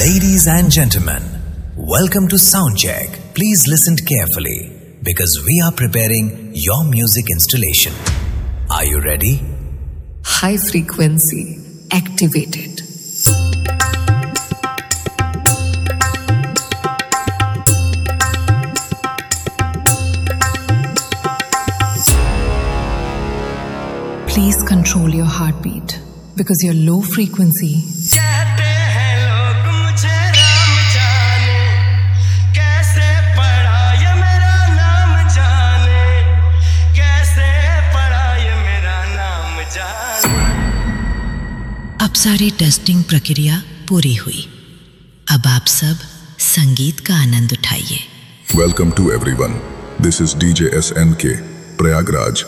Ladies and gentlemen, welcome to Soundcheck. Please listen carefully because we are preparing your music installation. Are you ready? High frequency activated. Please control your heartbeat because your low frequency अब सारी testing प्रक्रिया पूरी हुई। अब आप सब संगीत का आनंद उठाइए। Welcome to everyone, this is DJ SNK, Prayagraj.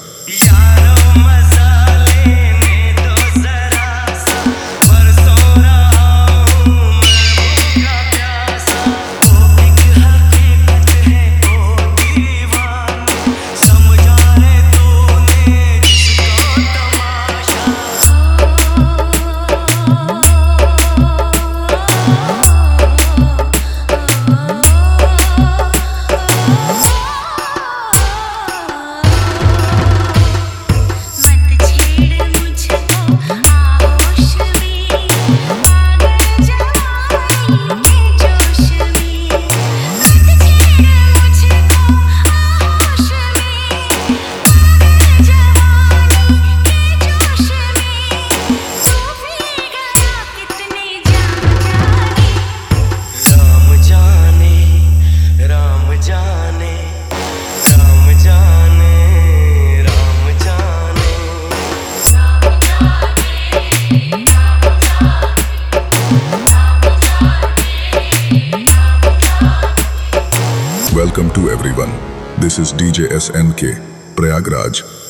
Welcome to everyone. This is DJ SNK, Prayagraj.